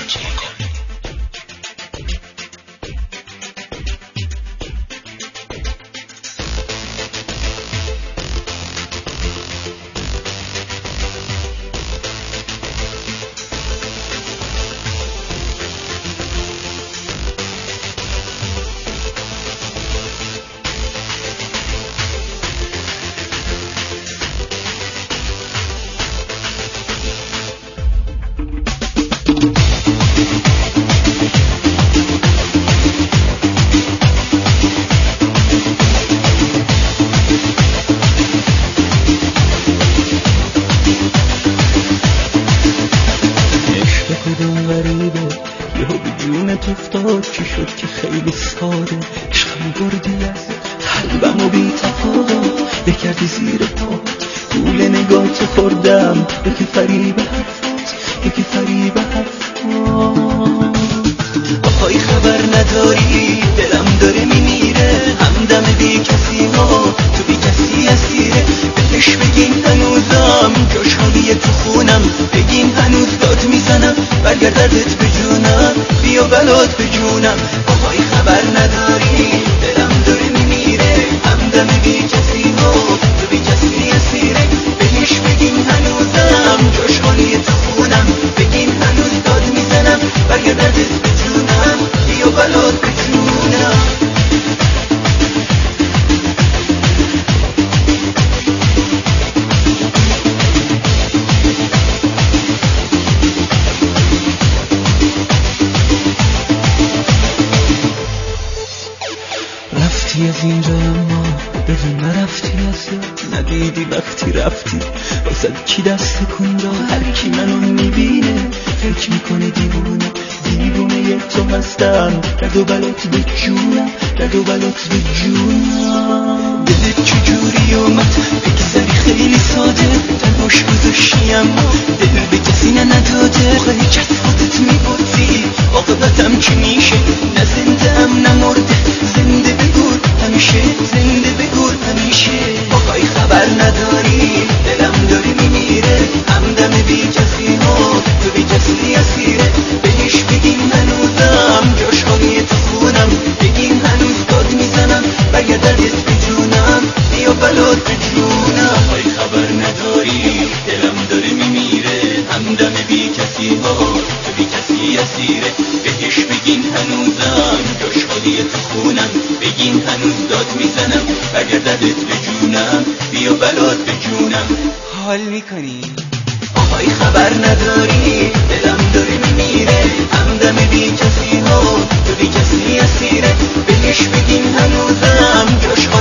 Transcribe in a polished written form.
افتاد چی شد که خیلی ساده عشقم بردی از قلبم و بی تفاوت بکردی زیر پات گول نگات خوردم یکی فریب حرفات یکی فریب حرفات آهای خبر نداری دلم داره میمیره همدم بی کسی ها تو بی کسی اسیره بهش بگین هنوزم جاش خالیه تو خونم بگین هنوز داد میزنم برگرد دردت به جونم بیا بلات به جونم آهای خبر نداری دلم داره میمیره همدم بی کسی ها تو بی کسی اسیره بهش بگین هنوزم جاش خالیه تو خونم بگین هنوز داد میزنم برگرد دردت به جونم بیا بلات به جونم رفتی از اینجا اما ببین نرفتی از یاد ندیدی وقتی رفتی واسد کی دست کن داد هر کی منو میبینه فکر میکنه دیوونه دیوونه تو هستم درد و بلات به جونم درد و بلات به جونم دلت چجوری اومد بگذری خیلی ساده تنهاش گذاشتی اما دل به کسی نداده خیلی جذباتت میبودی عاقبتم چی میشه نه زنده ام نه مرده زنده بگور همیشه زنده بگور همیشه آقای خبر نداری دلم داری میمیره همدم بی کسی ها تو بی کسی اسیره بهش بگین هنوزم جاش خالیه تو خونم بگین هنوز داد میزنم برگرد دردت به جونم بیا بلات به جونم آقای خبر نداری دلم داره میمیره همدم بی کسی ها تو بی کسی اسیره بهش بگین هنوزم جاش خالیه تو خونم بگین هنوز داد میزنم برگرد دردت به جونم بیا بلات به جونم حال میکنی آهای خبر نداری دلم داره میمیره همدم بی کسی ها تو بی کسی اسیره بهش بگین هنوزم جاش